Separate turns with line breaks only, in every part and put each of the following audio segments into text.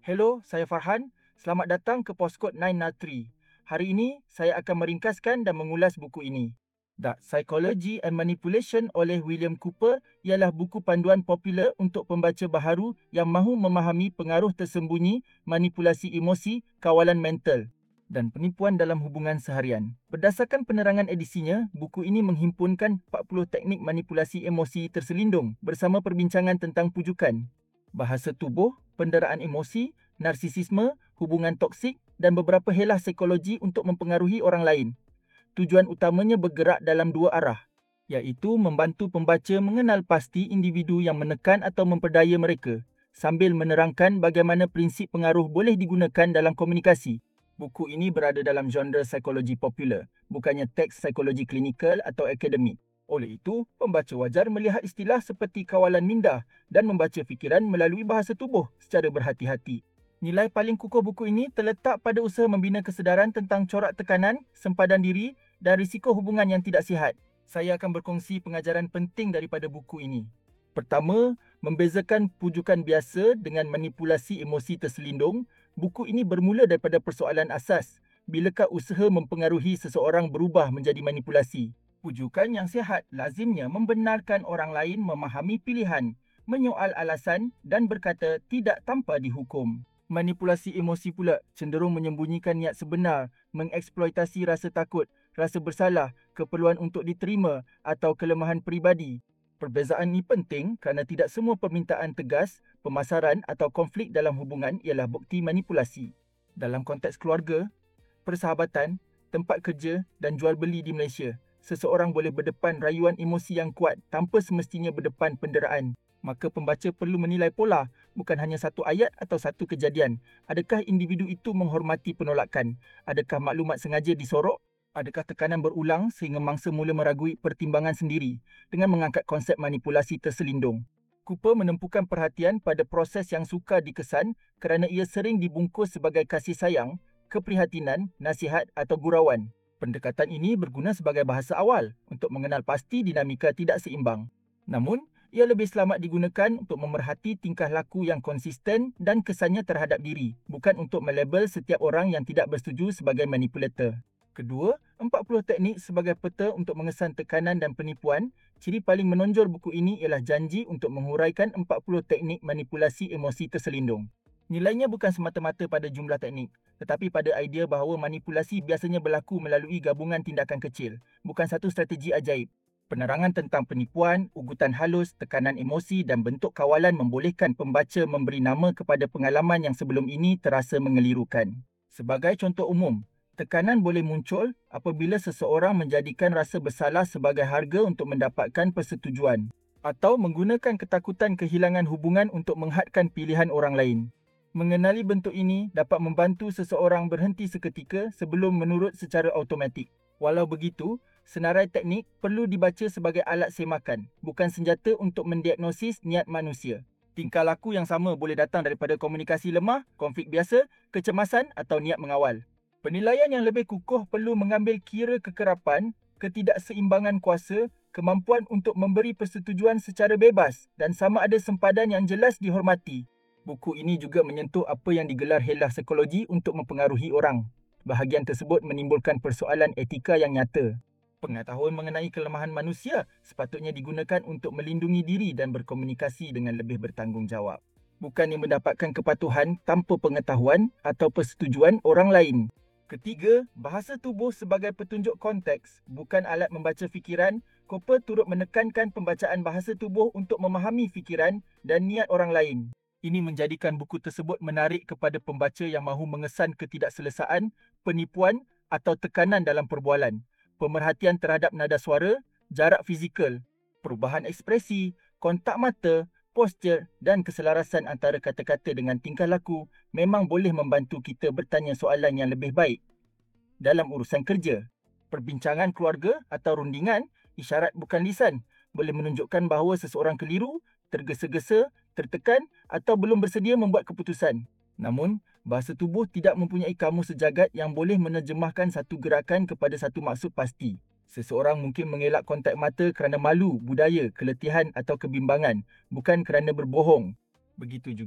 Hello, saya Farhan. Selamat datang ke Postkod 903. Hari ini, saya akan meringkaskan dan mengulas buku ini. The Psychology and Manipulation oleh William Cooper ialah buku panduan popular untuk pembaca baharu yang mahu memahami pengaruh tersembunyi, manipulasi emosi, kawalan mental dan penipuan dalam hubungan seharian. Berdasarkan penerangan edisinya, buku ini menghimpunkan 40 teknik manipulasi emosi terselindung bersama perbincangan tentang pujukan, bahasa tubuh, penderaan emosi, narsisisme, hubungan toksik dan beberapa helah psikologi untuk mempengaruhi orang lain. Tujuan utamanya bergerak dalam dua arah, iaitu membantu pembaca mengenal pasti individu yang menekan atau memperdaya mereka sambil menerangkan bagaimana prinsip pengaruh boleh digunakan dalam komunikasi. Buku ini berada dalam genre psikologi popular, bukannya teks psikologi klinikal atau akademik. Oleh itu, pembaca wajar melihat istilah seperti kawalan minda dan membaca fikiran melalui bahasa tubuh secara berhati-hati. Nilai paling kukuh buku ini terletak pada usaha membina kesedaran tentang corak tekanan, sempadan diri dan risiko hubungan yang tidak sihat. Saya akan berkongsi pengajaran penting daripada buku ini. Pertama, membezakan pujukan biasa dengan manipulasi emosi terselindung. Buku ini bermula daripada persoalan asas, bilakah usaha mempengaruhi seseorang berubah menjadi manipulasi. Pujukan yang sihat lazimnya membenarkan orang lain memahami pilihan, menyoal alasan dan berkata tidak tanpa dihukum. Manipulasi emosi pula cenderung menyembunyikan niat sebenar, mengeksploitasi rasa takut, rasa bersalah, keperluan untuk diterima atau kelemahan peribadi. Perbezaan ini penting kerana tidak semua permintaan tegas, pemasaran atau konflik dalam hubungan ialah bukti manipulasi. Dalam konteks keluarga, persahabatan, tempat kerja dan jual beli di Malaysia, seseorang boleh berdepan rayuan emosi yang kuat tanpa semestinya berdepan penderaan. Maka pembaca perlu menilai pola, bukan hanya satu ayat atau satu kejadian. Adakah individu itu menghormati penolakan? Adakah maklumat sengaja disorok? Adakah tekanan berulang sehingga mangsa mula meragui pertimbangan sendiri dengan mengangkat konsep manipulasi terselindung? Cooper menumpukan perhatian pada proses yang sukar dikesan kerana ia sering dibungkus sebagai kasih sayang, keprihatinan, nasihat atau gurauan. Pendekatan ini berguna sebagai bahasa awal untuk mengenal pasti dinamika tidak seimbang. Namun, ia lebih selamat digunakan untuk memerhati tingkah laku yang konsisten dan kesannya terhadap diri, bukan untuk melabel setiap orang yang tidak bersetuju sebagai manipulator. Kedua, 40 teknik sebagai peta untuk mengesan tekanan dan penipuan. Ciri paling menonjol buku ini ialah janji untuk menghuraikan 40 teknik manipulasi emosi terselindung. Nilainya bukan semata-mata pada jumlah teknik, tetapi pada idea bahawa manipulasi biasanya berlaku melalui gabungan tindakan kecil, bukan satu strategi ajaib. Penerangan tentang penipuan, ugutan halus, tekanan emosi dan bentuk kawalan membolehkan pembaca memberi nama kepada pengalaman yang sebelum ini terasa mengelirukan. Sebagai contoh umum, tekanan boleh muncul apabila seseorang menjadikan rasa bersalah sebagai harga untuk mendapatkan persetujuan atau menggunakan ketakutan kehilangan hubungan untuk menghadkan pilihan orang lain. Mengenali bentuk ini dapat membantu seseorang berhenti seketika sebelum menurut secara automatik. Walau begitu, senarai teknik perlu dibaca sebagai alat semakan, bukan senjata untuk mendiagnosis niat manusia. Tingkah laku yang sama boleh datang daripada komunikasi lemah, konflik biasa, kecemasan atau niat mengawal. Penilaian yang lebih kukuh perlu mengambil kira kekerapan, ketidakseimbangan kuasa, kemampuan untuk memberi persetujuan secara bebas dan sama ada sempadan yang jelas dihormati. Buku ini juga menyentuh apa yang digelar helah psikologi untuk mempengaruhi orang. Bahagian tersebut menimbulkan persoalan etika yang nyata. Pengetahuan mengenai kelemahan manusia sepatutnya digunakan untuk melindungi diri dan berkomunikasi dengan lebih bertanggungjawab. Bukannya mendapatkan kepatuhan tanpa pengetahuan atau persetujuan orang lain. Ketiga, bahasa tubuh sebagai petunjuk konteks, bukan alat membaca fikiran. Cooper turut menekankan pembacaan bahasa tubuh untuk memahami fikiran dan niat orang lain. Ini menjadikan buku tersebut menarik kepada pembaca yang mahu mengesan ketidakselesaan, penipuan atau tekanan dalam perbualan. Pemerhatian terhadap nada suara, jarak fizikal, perubahan ekspresi, kontak mata, postur dan keselarasan antara kata-kata dengan tingkah laku memang boleh membantu kita bertanya soalan yang lebih baik. Dalam urusan kerja, perbincangan keluarga atau rundingan, isyarat bukan lisan, boleh menunjukkan bahawa seseorang keliru, tergesa-gesa, tertekan atau belum bersedia membuat keputusan. Namun, bahasa tubuh tidak mempunyai kamus sejagat yang boleh menerjemahkan satu gerakan kepada satu maksud pasti. Seseorang mungkin mengelak kontak mata kerana malu, budaya, keletihan atau kebimbangan, bukan kerana berbohong. Begitu juga,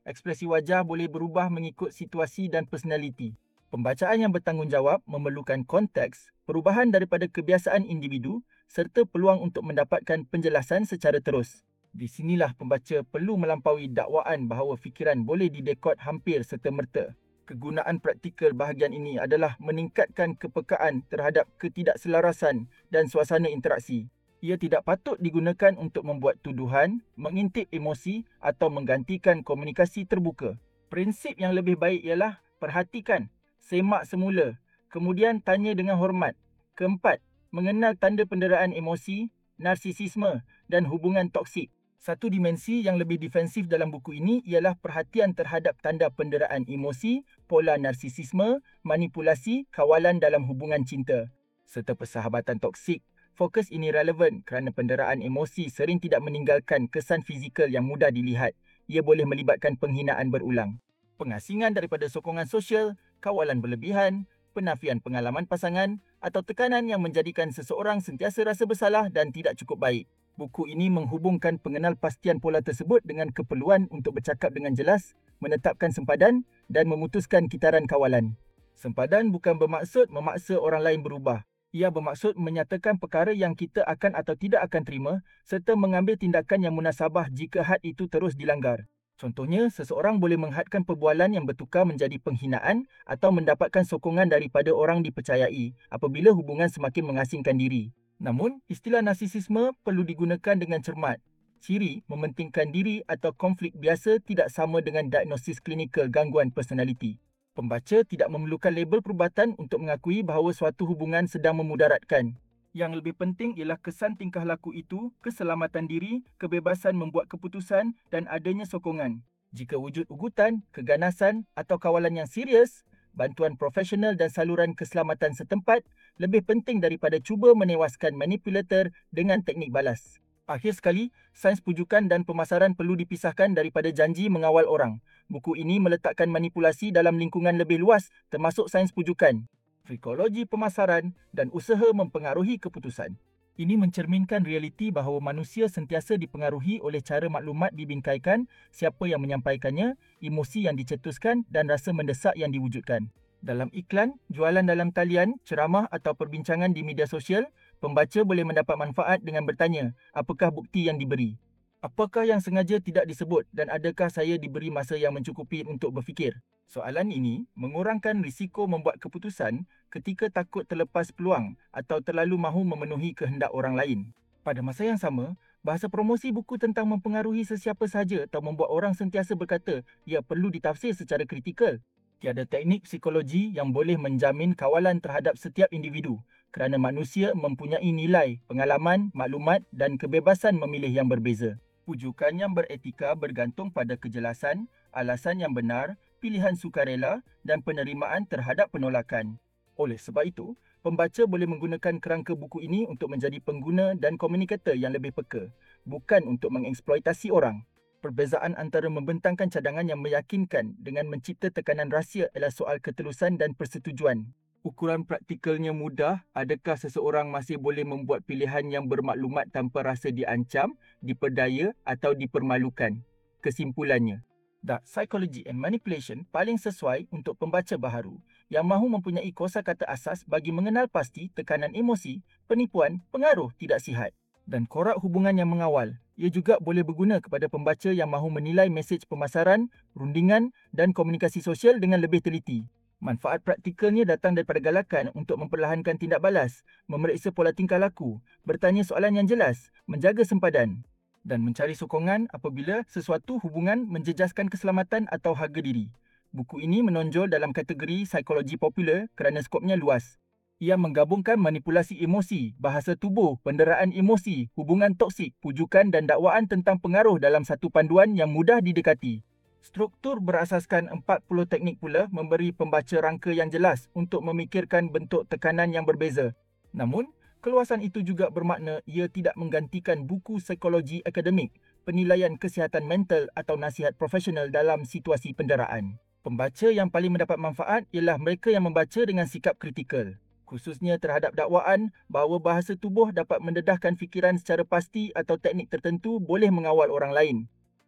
Ekspresi wajah boleh berubah mengikut situasi dan personaliti. Pembacaan yang bertanggungjawab memerlukan konteks, perubahan daripada kebiasaan individu serta peluang untuk mendapatkan penjelasan secara terus. Di sinilah pembaca perlu melampaui dakwaan bahawa fikiran boleh didekod hampir serta-merta. Kegunaan praktikal bahagian ini adalah meningkatkan kepekaan terhadap ketidakselarasan dan suasana interaksi. Ia tidak patut digunakan untuk membuat tuduhan, mengintip emosi atau menggantikan komunikasi terbuka. Prinsip yang lebih baik ialah perhatikan, semak semula, kemudian tanya dengan hormat. Keempat, mengenal tanda penderaan emosi, narsisisme dan hubungan toksik. Satu dimensi yang lebih defensif dalam buku ini ialah perhatian terhadap tanda penderaan emosi, pola narsisisme, manipulasi, kawalan dalam hubungan cinta serta persahabatan toksik. Fokus ini relevan kerana penderaan emosi sering tidak meninggalkan kesan fizikal yang mudah dilihat. Ia boleh melibatkan penghinaan berulang, pengasingan daripada sokongan sosial, kawalan berlebihan, penafian pengalaman pasangan atau tekanan yang menjadikan seseorang sentiasa rasa bersalah dan tidak cukup baik. Buku ini menghubungkan pengenalpastian pola tersebut dengan keperluan untuk bercakap dengan jelas, menetapkan sempadan dan memutuskan kitaran kawalan. Sempadan bukan bermaksud memaksa orang lain berubah. Ia bermaksud menyatakan perkara yang kita akan atau tidak akan terima serta mengambil tindakan yang munasabah jika had itu terus dilanggar. Contohnya, seseorang boleh menghadkan perbualan yang bertukar menjadi penghinaan atau mendapatkan sokongan daripada orang dipercayai apabila hubungan semakin mengasingkan diri. Namun, istilah narsisisme perlu digunakan dengan cermat. Ciri mementingkan diri atau konflik biasa tidak sama dengan diagnosis klinikal gangguan personaliti. Pembaca tidak memerlukan label perubatan untuk mengakui bahawa suatu hubungan sedang memudaratkan. Yang lebih penting ialah kesan tingkah laku itu, keselamatan diri, kebebasan membuat keputusan dan adanya sokongan. Jika wujud ugutan, keganasan atau kawalan yang serius, bantuan profesional dan saluran keselamatan setempat lebih penting daripada cuba menewaskan manipulator dengan teknik balas. Akhir sekali, sains pujukan dan pemasaran perlu dipisahkan daripada janji mengawal orang. Buku ini meletakkan manipulasi dalam lingkungan lebih luas termasuk sains pujukan, psikologi pemasaran dan usaha mempengaruhi keputusan. Ini mencerminkan realiti bahawa manusia sentiasa dipengaruhi oleh cara maklumat dibingkaikan, siapa yang menyampaikannya, emosi yang dicetuskan dan rasa mendesak yang diwujudkan. Dalam iklan, jualan dalam talian, ceramah atau perbincangan di media sosial, pembaca boleh mendapat manfaat dengan bertanya, apakah bukti yang diberi? Apakah yang sengaja tidak disebut dan adakah saya diberi masa yang mencukupi untuk berfikir? Soalan ini mengurangkan risiko membuat keputusan ketika takut terlepas peluang atau terlalu mahu memenuhi kehendak orang lain. Pada masa yang sama, bahasa promosi buku tentang mempengaruhi sesiapa sahaja atau membuat orang sentiasa berkata ia perlu ditafsir secara kritikal. Tiada teknik psikologi yang boleh menjamin kawalan terhadap setiap individu kerana manusia mempunyai nilai, pengalaman, maklumat dan kebebasan memilih yang berbeza. Pujukan yang beretika bergantung pada kejelasan, alasan yang benar, pilihan sukarela dan penerimaan terhadap penolakan. Oleh sebab itu, pembaca boleh menggunakan kerangka buku ini untuk menjadi pengguna dan komunikator yang lebih peka, bukan untuk mengeksploitasi orang. Perbezaan antara membentangkan cadangan yang meyakinkan dengan mencipta tekanan rahsia adalah soal ketelusan dan persetujuan. Ukuran praktikalnya mudah, adakah seseorang masih boleh membuat pilihan yang bermaklumat tanpa rasa diancam, diperdaya atau dipermalukan? Kesimpulannya, The Psychology and Manipulation paling sesuai untuk pembaca baharu yang mahu mempunyai kosakata asas bagi mengenal pasti tekanan emosi, penipuan, pengaruh tidak sihat dan korak hubungan yang mengawal. Ia juga boleh berguna kepada pembaca yang mahu menilai mesej pemasaran, rundingan dan komunikasi sosial dengan lebih teliti. Manfaat praktikalnya datang daripada galakan untuk memperlahankan tindak balas, memeriksa pola tingkah laku, bertanya soalan yang jelas, menjaga sempadan dan mencari sokongan apabila sesuatu hubungan menjejaskan keselamatan atau harga diri. Buku ini menonjol dalam kategori psikologi popular kerana skopnya luas. Ia menggabungkan manipulasi emosi, bahasa tubuh, penderaan emosi, hubungan toksik, pujukan dan dakwaan tentang pengaruh dalam satu panduan yang mudah didekati. Struktur berasaskan 40 teknik pula memberi pembaca rangka yang jelas untuk memikirkan bentuk tekanan yang berbeza. Namun, keluasan itu juga bermakna ia tidak menggantikan buku psikologi akademik, penilaian kesihatan mental atau nasihat profesional dalam situasi penderaan. Pembaca yang paling mendapat manfaat ialah mereka yang membaca dengan sikap kritikal, khususnya terhadap dakwaan bahawa bahasa tubuh dapat mendedahkan fikiran secara pasti atau teknik tertentu boleh mengawal orang lain.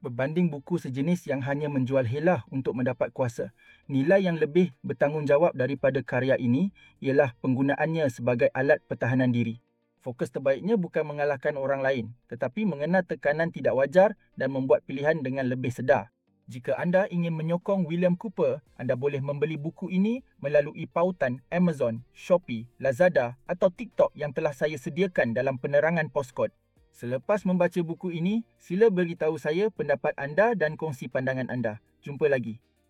berbanding buku sejenis yang hanya menjual helah untuk mendapat kuasa. Nilai yang lebih bertanggungjawab daripada karya ini ialah penggunaannya sebagai alat pertahanan diri. Fokus terbaiknya bukan mengalahkan orang lain, tetapi mengenal tekanan tidak wajar dan membuat pilihan dengan lebih sedar. Jika anda ingin menyokong William Cooper, anda boleh membeli buku ini melalui pautan Amazon, Shopee, Lazada atau TikTok yang telah saya sediakan dalam penerangan postkod. Selepas membaca buku ini, sila beritahu saya pendapat anda dan kongsi pandangan anda. Jumpa lagi.